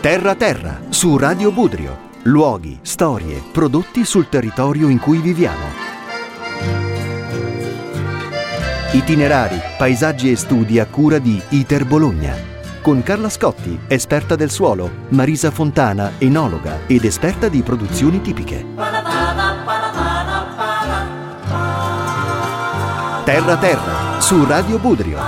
Terra Terra, su Radio Budrio. Luoghi, storie, prodotti sul territorio in cui viviamo. Itinerari, paesaggi e studi a cura di ITER Bologna. Con Carla Scotti, esperta del suolo, Marisa Fontana, enologa ed esperta di produzioni tipiche. Terra Terra, su Radio Budrio.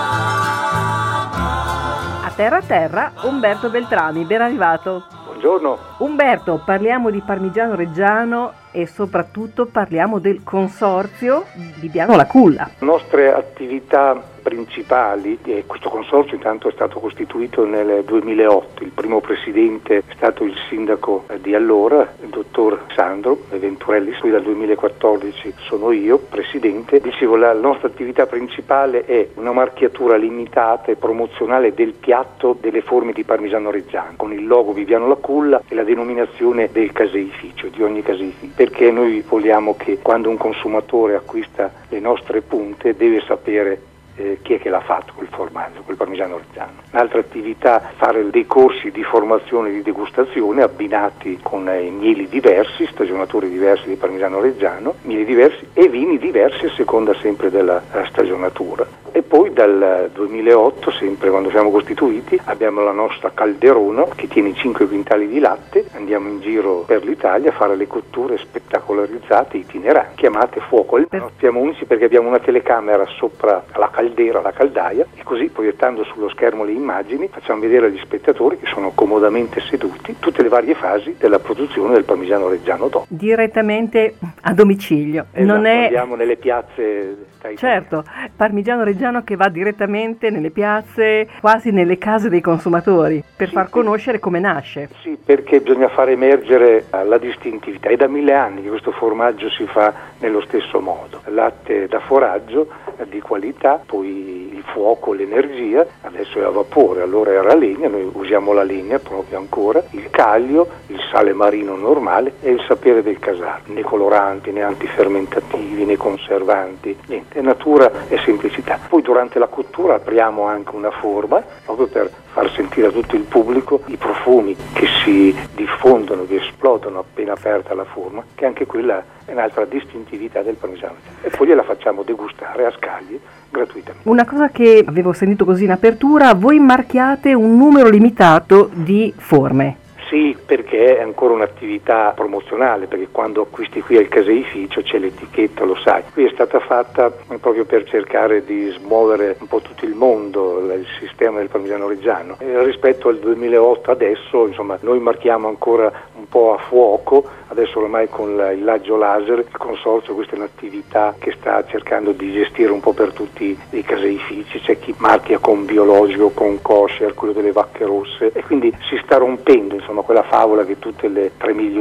A Terra Terra, Umberto Beltrami, ben arrivato. Buongiorno. Umberto, parliamo di Parmigiano Reggiano e soprattutto parliamo del consorzio Bibbiano La Culla. Le nostre attività principali, questo consorzio intanto è stato costituito nel 2008, il primo presidente è stato il sindaco di allora, il dottor Sandro Venturelli, poi dal 2014 sono io presidente. Dicevo, la nostra attività principale è una marchiatura limitata e promozionale del piatto delle forme di Parmigiano Reggiano, con il logo Bibbiano La Culla e la denominazione del caseificio, di ogni caseificio, perché noi vogliamo che quando un consumatore acquista le nostre punte deve sapere chi è che l'ha fatto quel formaggio, quel Parmigiano Reggiano. Un'altra attività, fare dei corsi di formazione e di degustazione abbinati con mieli diversi, stagionatori diversi di Parmigiano Reggiano, mieli diversi e vini diversi a seconda sempre della stagionatura. E poi dal 2008, sempre quando siamo costituiti, abbiamo la nostra calderona che tiene 5 quintali di latte, andiamo in giro per l'Italia a fare le cotture spettacolarizzate itineranti, chiamate fuoco. Siamo unici perché abbiamo una telecamera sopra la caldera, la caldaia, e così proiettando sullo schermo le immagini facciamo vedere agli spettatori, che sono comodamente seduti, tutte le varie fasi della produzione del Parmigiano Reggiano DOP. Direttamente a domicilio. Esatto, non è... andiamo nelle piazze. Certo, Parmigiano Reggiano che va direttamente nelle piazze, quasi nelle case dei consumatori, per far conoscere come nasce. Sì, perché bisogna far emergere la distintività. È da 1000 anni che questo formaggio si fa nello stesso modo. Latte da foraggio di qualità, poi il fuoco, l'energia, adesso è a vapore, allora era a legna, noi usiamo la legna proprio ancora, il caglio, il sale marino normale e il sapere del casato, né coloranti, né antifermentativi, né conservanti, niente, è natura e semplicità. Poi durante la cottura apriamo anche una forma proprio per far sentire a tutto il pubblico i profumi che si diffondono, che esplodono appena aperta la forma, che anche quella è un'altra distintività del Parmigiano. E poi gliela facciamo degustare a scaglie gratuitamente. Una cosa che avevo sentito così in apertura, voi marchiate un numero limitato di forme. Sì, perché è ancora un'attività promozionale, perché quando acquisti qui al caseificio c'è l'etichetta, lo sai. Qui è stata fatta proprio per cercare di smuovere un po' tutto il mondo, il sistema del Parmigiano Reggiano. E rispetto al 2008 adesso, insomma, noi marchiamo ancora un po' a fuoco, adesso ormai con il laggio laser, il consorzio, questa è un'attività che sta cercando di gestire un po' per tutti i caseifici, c'è chi marchia con biologico, con kosher, quello delle vacche rosse, e quindi si sta rompendo, insomma, quella favola che tutte le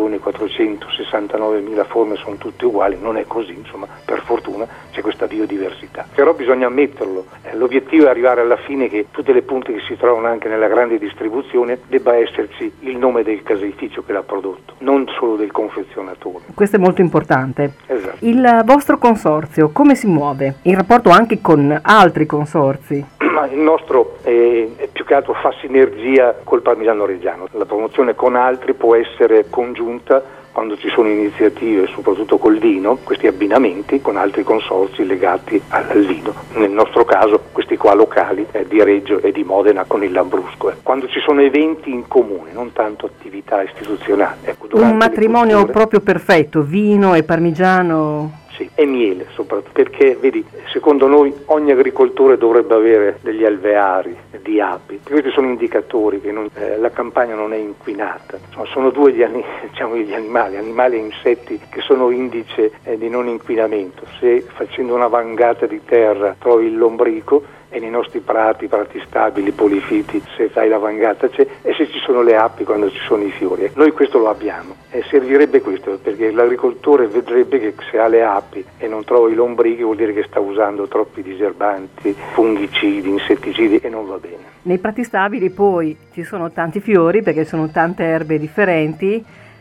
3.469.000 forme sono tutte uguali. Non è così, insomma, per fortuna c'è questa biodiversità. Però bisogna ammetterlo, l'obiettivo è arrivare alla fine che tutte le punte che si trovano anche nella grande distribuzione debba esserci il nome del caseificio che l'ha prodotto, non solo del confezionatore. Questo è molto importante. Esatto. Il vostro consorzio come si muove? In rapporto anche con altri consorzi? Ma il nostro più che altro fa sinergia col Parmigiano Reggiano. La promozione con altri può essere congiunta quando ci sono iniziative, soprattutto col vino, questi abbinamenti con altri consorzi legati al vino. Nel nostro caso questi qua locali di Reggio e di Modena con il Lambrusco. Quando ci sono eventi in comune, non tanto attività istituzionali. Un matrimonio proprio perfetto, vino e parmigiano. Sì, e miele soprattutto, perché vedi, secondo noi ogni agricoltore dovrebbe avere degli alveari di api. Questi sono indicatori che la campagna non è inquinata. Insomma, sono due gli animali e insetti che sono indice di non inquinamento. Se facendo una vangata di terra trovi il lombrico, e nei nostri prati stabili, polifiti, se fai la vangata c'è, e se ci sono le api quando ci sono i fiori. Noi questo lo abbiamo, e servirebbe questo, perché l'agricoltore vedrebbe che se ha le api e non trova i lombrichi vuol dire che sta usando troppi diserbanti, fungicidi, insetticidi, e non va bene. Nei prati stabili poi ci sono tanti fiori, perché sono tante erbe differenti,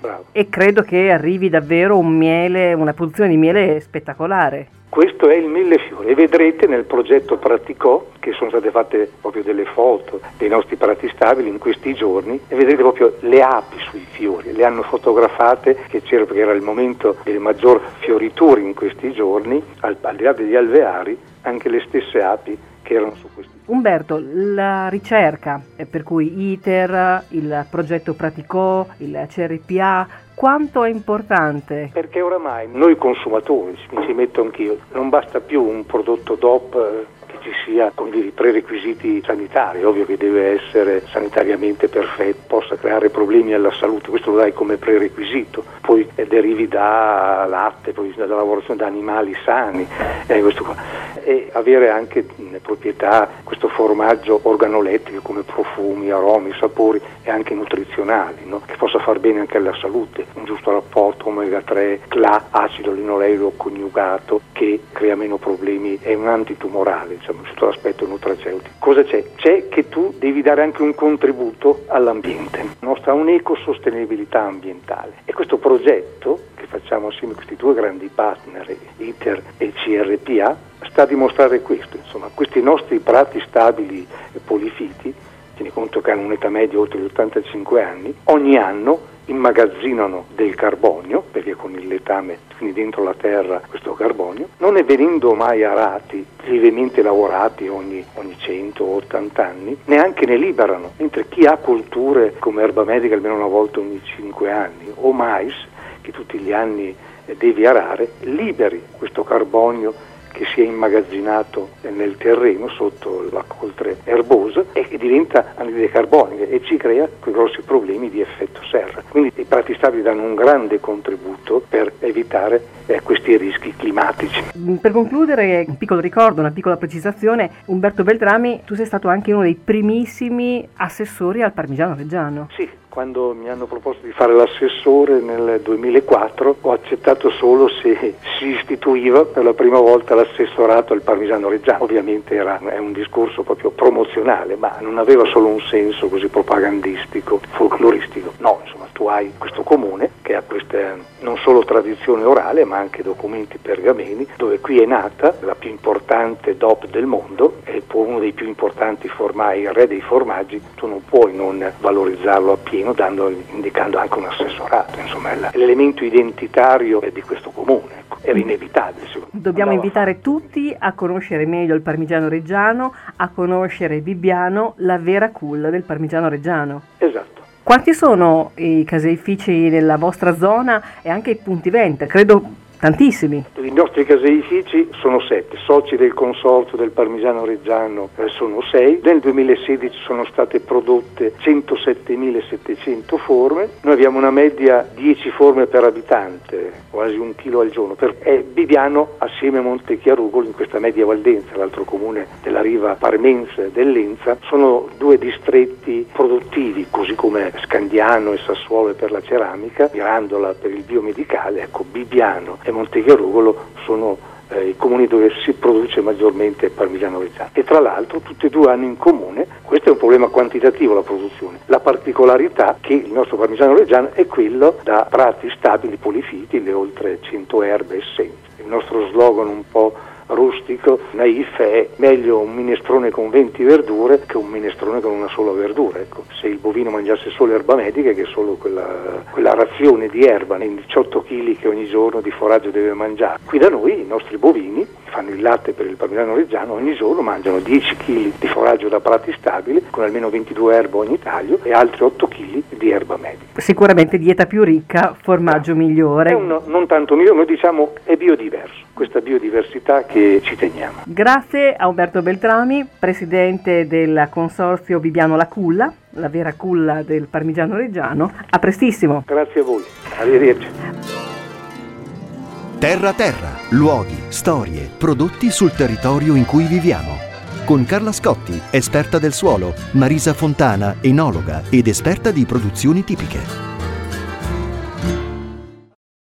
bravo. E credo che arrivi davvero una produzione di miele spettacolare. Questo è il millefiori e vedrete nel progetto Praticò, che sono state fatte proprio delle foto dei nostri prati stabili in questi giorni, e vedrete proprio le api sui fiori, le hanno fotografate, che c'era perché era il momento delle maggior fioriture in questi giorni, al di là degli alveari, anche le stesse api che erano su questi. Umberto, la ricerca, per cui ITER, il progetto Praticò, il CRPA, quanto è importante? Perché oramai noi consumatori, mi ci metto anch'io, non basta più un prodotto DOP che ci sia con i prerequisiti sanitari, ovvio che deve essere sanitariamente perfetto, possa creare problemi alla salute, questo lo dai come prerequisito, poi derivi da latte, poi da lavorazione da animali sani, questo qua. E avere anche proprietà, questo formaggio organolettico come profumi, aromi, sapori e anche nutrizionali, no? Che possa far bene anche alla salute, un giusto rapporto omega 3, CLA, acido linoleico coniugato, che crea meno problemi, è un antitumorale, diciamo, sotto l'aspetto nutraceutico. Cosa c'è? C'è che tu devi dare anche un contributo all'ambiente, nostra un'ecosostenibilità ambientale, e questo progetto che facciamo assieme a questi due grandi partner, ITER e CRPA, sta a dimostrare questo. Insomma, questi nostri prati stabili e polifiti, tieni conto che hanno un'età media oltre gli 85 anni, ogni anno immagazzinano del carbonio, perché con il letame, quindi dentro la terra, questo carbonio, non è venendo mai arati, lievemente lavorati ogni 100 o 80 anni, neanche ne liberano, mentre chi ha colture come erba medica almeno una volta ogni 5 anni, o mais, che tutti gli anni devi arare, liberi questo carbonio che si è immagazzinato nel terreno sotto la coltre erbosa e che diventa anidride carbonica e ci crea quei grossi problemi di effetto serra. Quindi i prati stabili danno un grande contributo per evitare questi rischi climatici. Per concludere, un piccolo ricordo, una piccola precisazione: Umberto Beltrami, tu sei stato anche uno dei primissimi assessori al Parmigiano Reggiano. Sì. Quando mi hanno proposto di fare l'assessore nel 2004 ho accettato solo se si istituiva per la prima volta l'assessorato al Parmigiano Reggiano. Ovviamente è un discorso proprio promozionale, ma non aveva solo un senso così propagandistico, folcloristico. No, insomma, tu hai questo comune che ha questa non solo tradizione orale ma anche documenti pergameni, dove qui è nata la più importante DOP del mondo e uno dei più importanti formai, il re dei formaggi. Tu non puoi non valorizzarlo appieno indicando anche un assessorato, insomma è l'elemento identitario di questo comune, ecco. Era inevitabile. Dobbiamo invitare tutti a conoscere meglio il Parmigiano Reggiano, a conoscere Bibbiano, la vera culla del Parmigiano Reggiano. Esatto. Quanti sono i caseifici nella vostra zona e anche i punti vendita? Credo tantissimi. I nostri caseifici sono 7, soci del consorzio del Parmigiano Reggiano sono 6, nel 2016 sono state prodotte 107.700 forme, noi abbiamo una media 10 forme per abitante, quasi 1 chilo al giorno, Bibbiano assieme a Montechiarugolo in questa media valdenza, l'altro comune della riva parmense dell'Enza, sono due distretti produttivi, così come Scandiano e Sassuolo per la ceramica, Mirandola per il biomedicale. Ecco, Bibbiano e Montechiarugolo sono i comuni dove si produce maggiormente Parmigiano Reggiano, e tra l'altro tutti e due hanno in comune, questo è un problema quantitativo, la produzione, la particolarità che il nostro Parmigiano Reggiano è quello da prati stabili polifiti, le oltre 100 erbe essenze. Il nostro slogan un po' rustico, naif, è meglio un minestrone con 20 verdure che un minestrone con una sola verdura. Ecco, se il bovino mangiasse solo erba medica, che è solo quella razione di erba nei 18 kg che ogni giorno di foraggio deve mangiare. Qui da noi i nostri bovini fanno il latte per il Parmigiano Reggiano, ogni giorno mangiano 10 kg di foraggio da prati stabili con almeno 22 erbe ogni taglio e altri 8 kg di erba medica. Sicuramente dieta più ricca, formaggio migliore. Non tanto migliore, noi diciamo è biodiverso, questa biodiversità che ci teniamo. Grazie a Umberto Beltrami, presidente del consorzio Bibbiano La Culla, la vera culla del Parmigiano Reggiano. A prestissimo. Grazie a voi, arrivederci. Terra Terra, luoghi, storie, prodotti sul territorio in cui viviamo. Con Carla Scotti, esperta del suolo, Marisa Fontana, enologa ed esperta di produzioni tipiche.